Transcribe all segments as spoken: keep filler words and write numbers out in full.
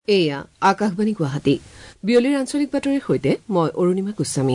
এয়া আকাশবাণী গুৱাহাটী বিয়লিৰ আঞ্চলিক বাতৰিৰ সৈতে মই অৰুণিমা গোস্বামী।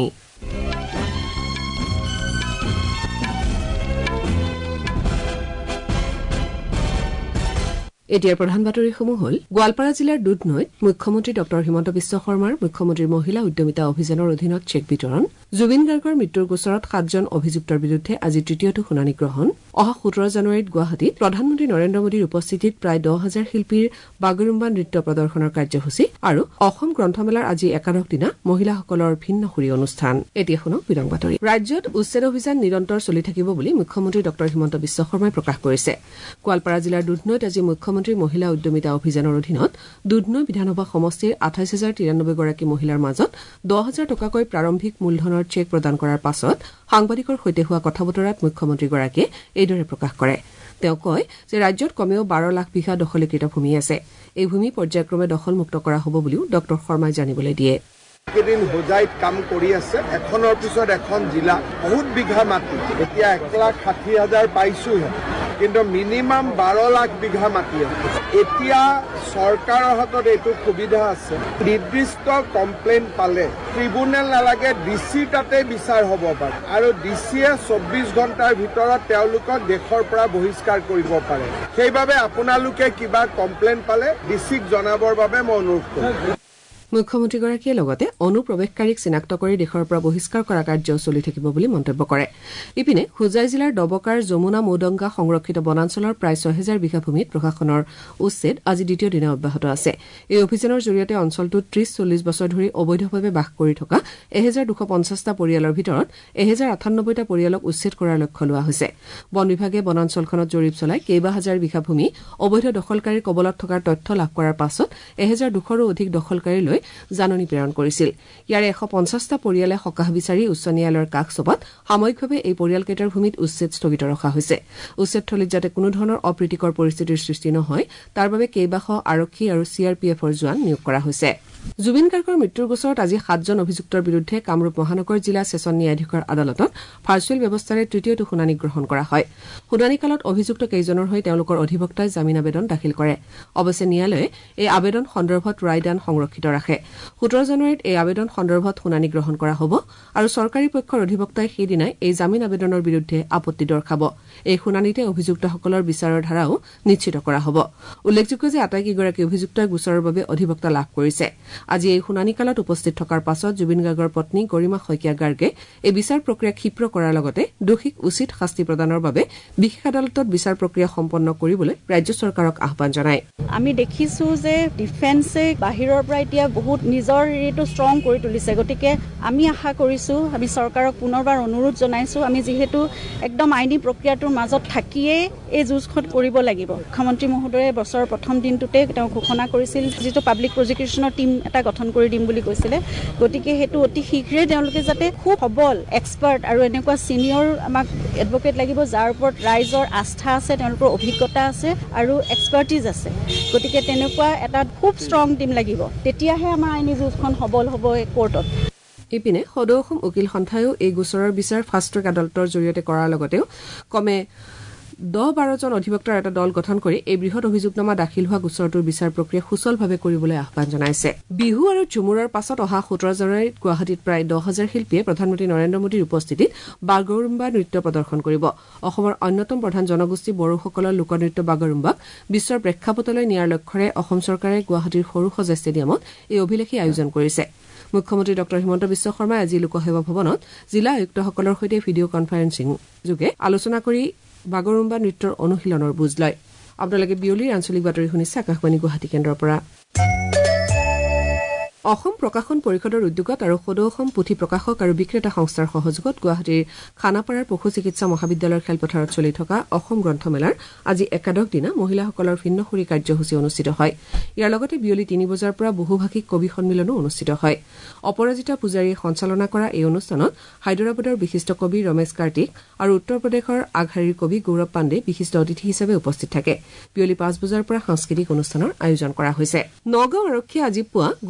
এতিয়াৰ প্ৰধান বাতৰিসমূহ হ'ল গোৱালপাৰা জিলাৰ দুধনৈত মুখ্যমন্ত্ৰী ডক্টৰ হিমন্ত বিশ্ব শৰ্মাৰ মুখ্যমন্ত্ৰীৰ মহিলা উদ্যমিতা অভিযানৰ অধীনত চেক বিতৰণ, জুবিন গাৰ্গৰ মৃত্যুৰ গোচৰত সাতজন অভিযুক্তৰ বিৰুদ্ধে আজি তৃতীয়টো শুনানি গ্ৰহণ, অহা সোতৰ জানুৱাৰীত গুৱাহাটীত প্ৰধানমন্ত্ৰী নৰেন্দ্ৰ মোদীৰ উপস্থিতিত প্ৰায় দহ হাজাৰ শিল্পীৰ বাগৰুম্বা নৃত্য প্ৰদৰ্শনৰ কাৰ্যসূচী আৰু অসম গ্ৰন্থমেলাৰ আজি একাদশ দিনা মহিলাসকলৰ ভিন্নসুৰী অনুষ্ঠান। এতিয়া শুনক বিৰং বাতৰি। ৰাজ্যত উচ্ছেদ অভিযান নিৰন্তৰ চলি থাকিব বুলি মুখ্যমন্ত্ৰী ডক্টৰ হিমন্ত বিশ্ব শৰ্মাই প্ৰকাশ কৰিছে। গোৱালপাৰা জিলাৰ দুধনৈত আজি মুখ্যমন্ত্ৰী মহিলা উদ্যমিতা অভিযানৰ অধীনত দুধনৈ বিধানসভা সমষ্টিৰ আঠাইছ হাজাৰ তিৰানব্বৈ গৰাকী মহিলাৰ মাজত দহ হাজাৰ টকাকৈ প্ৰাৰম্ভিক মূলধনৰ চেক প্ৰদান কৰাৰ পাছত সাংবাদিকৰ সৈতে হোৱা কথা বতৰাত মুখ্যমন্ত্ৰীগৰাকীয়ে এইদৰে প্ৰকাশ কৰে। তেওঁ কয় যে ৰাজ্যত কমেও বাৰ লাখ বিঘা দখলীকৃত ভূমি আছে। এই ভূমি পৰ্যায়ক্ৰমে দখলমুক্ত কৰা হ'ব বুলিও ডক্টৰ শৰ্মাই জানিবলৈ দিয়ে। কেইদিন হোজাইত কাম কৰি আছে, এখনৰ পিছত এখন জিলা, বহুত বিঘা মাটি, এতিয়া এক লাখ ষাঠি হাজাৰ পাইছোহে, কিন্তু মিনিমাম বাৰ লাখ বিঘা মাটি আছে। এতিয়া চৰকাৰৰ হাতত এইটো সুবিধা আছে, নিৰ্দিষ্ট কমপ্লেইন পালে ট্ৰিব্যুনেল নালাগে, ডি চি তাতে বিচাৰ হ'ব পাৰে আৰু ডি চিয়ে চৌব্বিছ ঘণ্টাৰ ভিতৰত তেওঁলোকক দেশৰ পৰা বহিষ্কাৰ কৰিব পাৰে। সেইবাবে আপোনালোকে কিবা কমপ্লেইন পালে ডি চিক জনাবৰ বাবে মই অনুৰোধ কৰিম। মুখ্যমন্ত্ৰীগৰাকীয়ে লগতে অনুপ্ৰৱেশকাৰীক চিনাক্ত কৰি দেশৰ পৰা বহিষ্কাৰ কৰা কাৰ্যও চলি থাকিব বুলি মন্তব্য কৰে। ইপিনে হোজাই জিলাৰ ডবকাৰ যমুনা মৌদংগা সংৰক্ষিত বনাঞ্চলৰ প্ৰায় ছয় হেজাৰ বিঘা ভূমিত প্ৰশাসনৰ উচ্ছেদ আজি দ্বিতীয় দিনা অব্যাহত আছে। এই অভিযানৰ জৰিয়তে অঞ্চলটোত ত্ৰিশ চল্লিছ বছৰ ধৰি অবৈধভাৱে বাস কৰি থকা এহেজাৰ দুশ পঞ্চাছটা পৰিয়ালৰ ভিতৰত এহেজাৰ আঠানব্বৈটা পৰিয়ালক উচ্ছেদ কৰাৰ লক্ষ্য লোৱা হৈছে। বন বিভাগে বনাঞ্চলখনত জৰীপ চলাই কেইবা হাজাৰ বিঘা ভূমি অবৈধ দখলকাৰীৰ কবলত থকাৰ তথ্য লাভ কৰাৰ পাছত এহেজাৰ দুশৰো অধিক দখলকাৰীলৈ জাননী প্ৰেৰণ কৰিছিল। ইয়াৰে এশ পঞ্চাছটা পৰিয়ালে সকাহ বিচাৰি উচ্চ ন্যায়ালয়ৰ কাষ চপাত সাময়িকভাৱে এই পৰিয়ালকেইটাৰ ভূমিত উচ্ছেদ স্থগিত ৰখা হৈছে। উচ্ছেদথলীত যাতে কোনো ধৰণৰ অপ্ৰীতিকৰ পৰিস্থিতিৰ সৃষ্টি নহয় তাৰ বাবে কেইবাশ আৰক্ষী আৰু চি আৰ পি এফৰ জোৱান নিয়োগ কৰা হৈছে। জুবিন গাৰ্গৰ মৃত্যুৰ গোচৰত আজি সাতজন অভিযুক্তৰ বিৰুদ্ধে কামৰূপ মহানগৰ জিলা ছেছন ন্যায়াধীশৰ আদালতত ভাৰ্চুৱেল ব্যৱস্থাৰে তৃতীয়টো শুনানি গ্ৰহণ কৰা হয়। শুনানিকালত অভিযুক্ত কেইজনৰ হৈ তেওঁলোকৰ অধিবক্তাই জামিন আবেদন দাখিল কৰে। অৱশ্যে ন্যায়ালয়ে এই আবেদন সন্দৰ্ভত ৰায়দান সংৰক্ষিত ৰাখে। সোতৰ জানুৱাৰীত এই আবেদন সন্দৰ্ভত শুনানি গ্ৰহণ কৰা হ'ব আৰু চৰকাৰী পক্ষৰ অধিবক্তাই সেইদিনাই এই জামিন আবেদনৰ বিৰুদ্ধে আপত্তি দৰ্শাব। এই শুনানিতে অভিযুক্তসকলৰ বিচাৰৰ ধাৰাও নিশ্চিত কৰা হ'ব। উল্লেখযোগ্য যে আটাইকেইগৰাকী অভিযুক্তই গোচৰৰ বাবে অধিবক্তা লাভ কৰিছে। আজি এই শুনানিকালত উপস্থিত থকাৰ পাছত জুবিন গাৰ্গৰ পত্নী গৰিমা শইকীয়া গাৰ্গে এই বিচাৰ প্ৰক্ৰিয়া ক্ষীপ্ৰ কৰাৰ লগতে দোষীক উচিত শাস্তি প্ৰদানৰ বাবে বিশেষ আদালতত বিচাৰ প্ৰক্ৰিয়া সম্পন্ন কৰিবলৈ ৰাজ্য চৰকাৰক আহ্বান জনায়। আমি দেখিছো যে ডিফেন্সে বাহিৰৰ পৰা এতিয়া বহুত নিজৰ হেৰিটো ষ্ট্ৰং কৰি তুলিছে। গতিকে আমি আশা কৰিছো, আমি চৰকাৰক পুনৰবাৰ অনুৰোধ জনাইছো, আমি যিহেতু একদম আইনী প্ৰক্ৰিয়াটোৰ মাজত থাকিয়েই এই যুঁজখন কৰিব লাগিব। মুখ্যমন্ত্ৰী মহোদয়ে বছৰৰ প্ৰথম দিনটোতে তেওঁ ঘোষণা কৰিছিল যিটো পাব্লিক প্ৰজিকিউশ্যনৰ টীম এটা গঠন কৰি দিম বুলি কৈছিলে। গতিকে সেইটো অতি শীঘ্ৰে তেওঁলোকে যাতে খুব সবল এক্সপাৰ্ট আৰু এনেকুৱা ছিনিয়ৰ আমাক এডভকেট লাগিব যাৰ ওপৰত ৰাইজৰ আস্থা আছে, তেওঁলোকৰ অভিজ্ঞতা আছে আৰু এক্সপাৰ্টিজ আছে। গতিকে তেনেকুৱা এটা খুব ষ্ট্ৰং টীম লাগিব, তেতিয়াহে আমাৰ আইনী যুঁজখন সবল হ'ব কোৰ্টত। ইপিনে সদৌ অসম উকিল সন্থায়ো এই গোচৰৰ বিচাৰ ফাষ্ট ট্ৰেক আদালতৰ জৰিয়তে কৰাৰ লগতেও কমে দহ বাৰজন অধিবক্তাৰ এটা দল গঠন কৰি এই বৃহৎ অভিযোগনামা দাখিল হোৱা গোচৰটোৰ বিচাৰ প্ৰক্ৰিয়া সুচলভাৱে কৰিবলৈ আহ্বান জনাইছে। বিহু আৰু ঝুমুৰাৰ পাছত অহা সোতৰ জানুৱাৰীত গুৱাহাটীত প্ৰায় দহ হাজাৰ শিল্পীয়ে প্ৰধানমন্ত্ৰী নৰেন্দ্ৰ মোদীৰ উপস্থিতিত বাগৰুম্বা নৃত্য প্ৰদৰ্শন কৰিব। অসমৰ অন্যতম প্ৰধান জনগোষ্ঠী বড়োসকলৰ লোকনৃত্য বাগৰুম্বাক বিশ্বৰ প্ৰেক্ষাপটলৈ নিয়াৰ লক্ষ্যৰে অসম চৰকাৰে গুৱাহাটীৰ সৰু সজাই ষ্টেডিয়ামত এই অভিলেখী আয়োজন কৰিছে। মুখ্যমন্ত্ৰী ডক্টৰ হিমন্ত বিশ্ব শৰ্মাই আজি লোকসেৱা ভৱনত জিলা আয়ুক্তসকলৰ সৈতে ভিডিঅ' কনফাৰেন্সিং যোগে আলোচনা কৰি বাগৰুম্বা নৃত্যৰ অনুশীলনৰ বুজ লয়। আপোনালোকে বিয়লিৰ আঞ্চলিক বাতৰি শুনিছে আকাশবাণী গুৱাহাটী কেন্দ্ৰৰ পৰা। অসম প্ৰকাশন পৰিষদৰ উদ্যোগত আৰু সদৌ অসম পুথি প্ৰকাশক আৰু বিক্ৰেতা সংস্থাৰ সহযোগত গুৱাহাটীৰ খানাপাৰাৰ পশু চিকিৎসা মহাবিদ্যালয়ৰ খেলপথাৰত চলি থকা অসম গ্ৰন্থমেলাৰ আজি একাদশ দিনা মহিলাসকলৰ ভিন্নসুৰী কাৰ্যসূচী অনুষ্ঠিত হয়। ইয়াৰ লগতে বিয়লি তিনি বজাৰ পৰা বহুভাষিক কবি সন্মিলনো অনুষ্ঠিত হয়। অপৰাজিতা পূজাৰীয়ে সঞ্চালনা কৰা এই অনুষ্ঠানত হায়দৰাবাদৰ বিশিষ্ট কবি ৰমেশ কাৰ্তিক আৰু উত্তৰ প্ৰদেশৰ আগশাৰীৰ কবি গৌৰৱ পাণ্ডে বিশিষ্ট অতিথি হিচাপে উপস্থিত থাকে। বিয়লি পাঁচ বজাৰ পৰা সাংস্কৃতিক অনুষ্ঠানৰ আয়োজন কৰা হৈছে। নগাঁও আৰক্ষীয়ে আজি পুৱা গোপন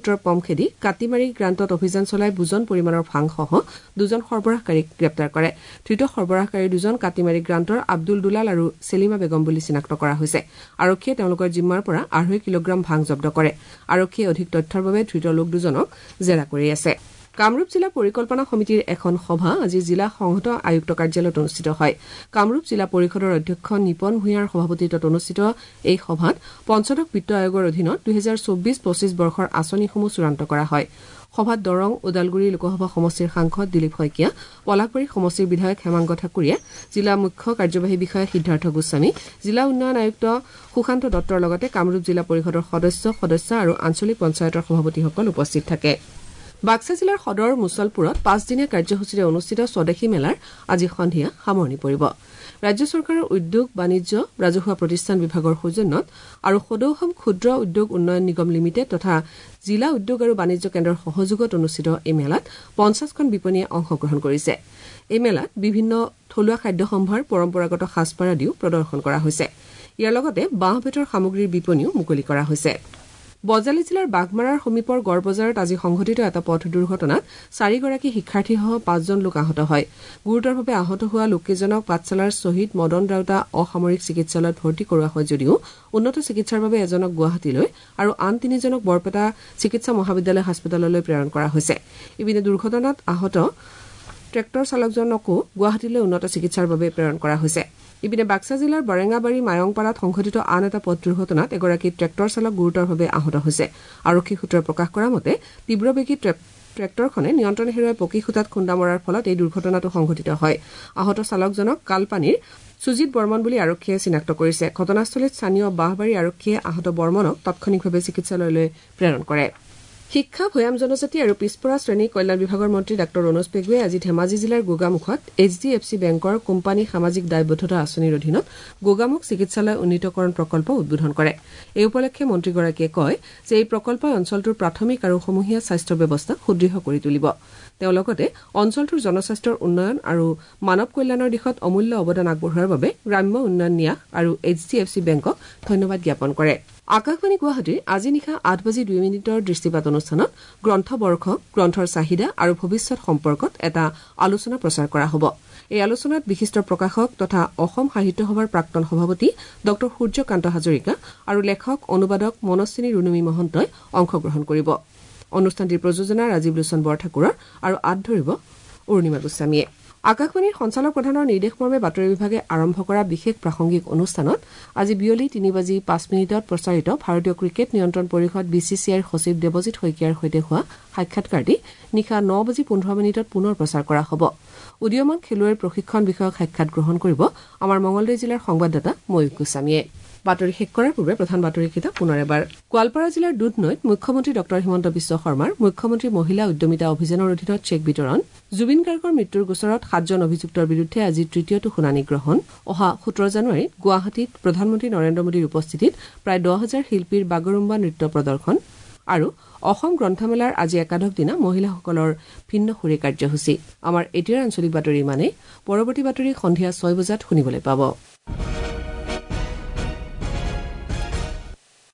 ব্ৰহ্মপুত্ৰৰ পমখেদি কাটিমাৰী গ্ৰান্তত অভিযান চলাই বুজন পৰিমাণৰ ভাংসহ দুজন সৰবৰাহকাৰীক গ্ৰেপ্তাৰ কৰে। ধৃত সৰবৰাহকাৰী দুজন কাটিমাৰী গ্ৰান্তৰ আব্দুল দুলাল আৰু সেলিমা বেগম বুলি চিনাক্ত কৰা হৈছে। আৰক্ষীয়ে তেওঁলোকৰ জিম্মাৰ পৰা আঢ়ৈ কিলোগ্ৰাম ভাং জব্দ কৰে। আৰক্ষীয়ে অধিক তথ্যৰ বাবে ধৃত লোক দুজনক জেৰা কৰি আছে। কামৰূপ জিলা পৰিকল্পনা সমিতিৰ এখন সভা আজি জিলা সংহত আয়ুক্ত কাৰ্যালয়ত অনুষ্ঠিত হয়। কামৰূপ জিলা পৰিষদৰ অধ্যক্ষ নিপন ভূঞাৰ সভাপতিত্বত অনুষ্ঠিত এই সভাত পঞ্চদশ বিত্ত আয়োগৰ অধীনত দুহেজাৰ চৌব্বিছ পঁচিছ বৰ্ষৰ আঁচনিসমূহ চূড়ান্ত কৰা হয়। সভাত দৰং ওদালগুৰি লোকসভা সমষ্টিৰ সাংসদ দিলীপ শইকীয়া, পলাশবাৰী সমষ্টিৰ বিধায়ক হেমাংগ ঠাকুৰীয়া, জিলা মুখ্য কাৰ্যবাহী বিষয়া সিদ্ধাৰ্থ গোস্বামী, জিলা উন্নয়ন আয়ুক্ত সুশান্ত দত্তৰ লগতে কামৰূপ জিলা পৰিষদৰ সদস্য সদস্য আৰু আঞ্চলিক পঞ্চায়তৰ সভাপতিসকল উপস্থিত থাকে। বাক্সা জিলাৰ সদৰ মুছলপুৰত পাঁচদিনীয়া কাৰ্যসূচীৰে অনুষ্ঠিত স্বদেশী মেলাৰ আজি সন্ধিয়া সামৰণি পৰিব। ৰাজ্য চৰকাৰৰ উদ্যোগ বাণিজ্য ৰাজহুৱা প্ৰতিষ্ঠান বিভাগৰ সৌজন্যত আৰু সদৌ অসম ক্ষুদ্ৰ উদ্যোগ উন্নয়ন নিগম লিমিটেড তথা জিলা উদ্যোগ আৰু বাণিজ্য কেন্দ্ৰৰ সহযোগত অনুষ্ঠিত এই মেলাত পঞ্চাছখন বিপণীয়ে অংশগ্ৰহণ কৰিছে। এই মেলাত বিভিন্ন থলুৱা খাদ্য সম্ভাৰ, পৰম্পৰাগত সাজপাৰ আদিও প্ৰদৰ্শন কৰা হৈছে। ইয়াৰ লগতে বাঁহ বেতৰ সামগ্ৰীৰ বিপণীও মুকলি কৰা হৈছে। বজালী জিলাৰ বাঘমাৰাৰ সমীপৰ গড় বজাৰত আজি সংঘটিত এটা পথ দুৰ্ঘটনাত চাৰিগৰাকী শিক্ষাৰ্থীসহ পাঁচজন লোক আহত হয়। গুৰুতৰভাৱে আহত হোৱা লোককেইজনক পাঠশালাৰ শ্বহীদ মদন ৰাউতা অসামৰিক চিকিৎসালয়ত ভৰ্তি কৰোৱা হয় যদিও উন্নত চিকিৎসাৰ বাবে এজনক গুৱাহাটীলৈ আৰু আন তিনিজনক বৰপেটা চিকিৎসা মহাবিদ্যালয় হাস্পতাললৈ প্ৰেৰণ কৰা হৈছে। ইপিনে দুৰ্ঘটনাত আহত ট্ৰেক্টৰ চালকজনকো গুৱাহাটীলৈ উন্নত চিকিৎসাৰ বাবে প্ৰেৰণ কৰা হৈছে। ইপিনে বাক্সা জিলাৰ বৰেঙাবাৰী মায়ংপাৰাত সংঘটিত আন এটা পথ দুৰ্ঘটনাত এগৰাকী ট্ৰেক্টৰ চালক গুৰুতৰভাৱে আহত হৈছে। আৰক্ষী সূত্ৰই প্ৰকাশ কৰা মতে তীব্ৰবেগী ট্ৰেক্টৰখনে নিয়ন্ত্ৰণ হেৰুৱাই পকী খুঁটাত খুন্দা মৰাৰ ফলত এই দুৰ্ঘটনাটো সংঘটিত হয়। আহত চালকজনক কালপানীৰ সুজিত বৰ্মন বুলি আৰক্ষীয়ে চিনাক্ত কৰিছে। ঘটনাস্থলীত স্থানীয় বাঁহবাৰী আৰক্ষীয়ে আহত বৰ্মনক তাৎক্ষণিকভাৱে চিকিৎসালয়লৈ প্ৰেৰণ কৰে। শিক্ষা ভৈয়াম জনজাতি আৰু পিছপৰা শ্ৰেণী কল্যাণ বিভাগৰ মন্ত্ৰী ডাঃ ৰণোজ পেগুৱে আজি ধেমাজি জিলাৰ গোগামুখত এইচ ডি এফ চি বেংকৰ কোম্পানী সামাজিক দায়বদ্ধতা আঁচনিৰ অধীনত গোগামুখ চিকিৎসালয় উন্নীতকৰণ প্ৰকল্প উদ্বোধন কৰে। এই উপলক্ষে মন্ত্ৰীগৰাকীয়ে কয় যে এই প্ৰকল্পই অঞ্চলটোৰ প্ৰাথমিক আৰু সমূহীয়া স্বাস্থ্য ব্যৱস্থা সুদৃঢ় কৰি তুলিব। তেওঁ লগতে অঞ্চলটোৰ জনস্বাস্থ্যৰ উন্নয়ন আৰু মানৱ কল্যাণৰ দিশত অমূল্য অৱদান আগবঢ়োৱাৰ বাবে গ্ৰাম্য উন্নয়ন ন্যাস আৰু এইচ ডি এফ চি বেংকক ধন্যবাদ জ্ঞাপন কৰে। আকাশবাণী গুৱাহাটীৰ আজি নিশা আঠ বাজি দুই মিনিটৰ দৃষ্টিপাত অনুষ্ঠানত গ্ৰন্থবৰ্ষ, গ্ৰন্থৰ চাহিদা আৰু ভৱিষ্যৎ সম্পৰ্কত এটা আলোচনা প্ৰচাৰ কৰা হ'ব। এই আলোচনাত বিশিষ্ট প্ৰকাশক তথা অসম সাহিত্য সভাৰ প্ৰাক্তন সভাপতি ডঃ সূৰ্যকান্ত হাজৰিকা আৰু লেখক অনুবাদক মনস্বিনী ৰুণুমী মহন্তই অংশগ্ৰহণ কৰিব। অনুষ্ঠানটিৰ প্ৰযোজনা ৰাজীৱ লোচন বৰঠাকুৰৰ আৰু আঁত ধৰিব অৰুণিমা গোস্বামীয়ে। আকাশবাণীৰ সঞ্চালক প্ৰধানৰ নিৰ্দেশমৰ্মে বাতৰি বিভাগে আৰম্ভ কৰা বিশেষ প্ৰাসংগিক অনুষ্ঠানত আজি বিয়লি তিনি বাজি পাঁচ মিনিটত প্ৰচাৰিত ভাৰতীয় ক্ৰিকেট নিয়ন্ত্ৰণ পৰিষদ বি চি চি আইৰ সচিব দেৱজিৎ শইকীয়াৰ সৈতে হোৱা সাক্ষাৎকাৰটি নিশা ন বাজি পোন্ধৰ মিনিটত পুনৰ প্ৰচাৰ কৰা হ'ব। উদীয়মান খেলুৱৈৰ প্ৰশিক্ষণ বিষয়ক সাক্ষাৎ গ্ৰহণ কৰিব আমাৰ মঙলদৈ জিলাৰ সংবাদদাতা ময়ূক গোস্বামীয়ে। বাতৰি শেষ কৰাৰ পূৰ্বে প্ৰধান বাতৰিকেইটা পুনৰ এবাৰ। গোৱালপাৰা জিলাৰ দুধনৈত মুখ্যমন্ত্ৰী ডঃ হিমন্ত বিশ্ব শৰ্মাৰ মুখ্যমন্ত্ৰী মহিলা উদ্যমিতা অভিযানৰ অধীনত চেক বিতৰণ। জুবিন গাৰ্গৰ মৃত্যুৰ গোচৰত সাতজন অভিযুক্তৰ বিৰুদ্ধে আজি তৃতীয়টো শুনানি গ্ৰহণ। অহা সোতৰ জানুৱাৰীত গুৱাহাটীত প্ৰধানমন্ত্ৰী নৰেন্দ্ৰ মোদীৰ উপস্থিতিত প্ৰায় দহ হাজাৰ শিল্পীৰ বাগৰুম্বা নৃত্য প্ৰদৰ্শন আৰু অসম গ্ৰন্থমেলাৰ আজি একাদশ দিনা মহিলাসকলৰ ভিন্ন সুৰে কাৰ্যসূচী। আমাৰ এতিয়াৰ আঞ্চলিক বাতৰি ইমানেই। পৰৱৰ্তী বাতৰি সন্ধিয়া ছয় বজাত শুনিবলৈ পাব।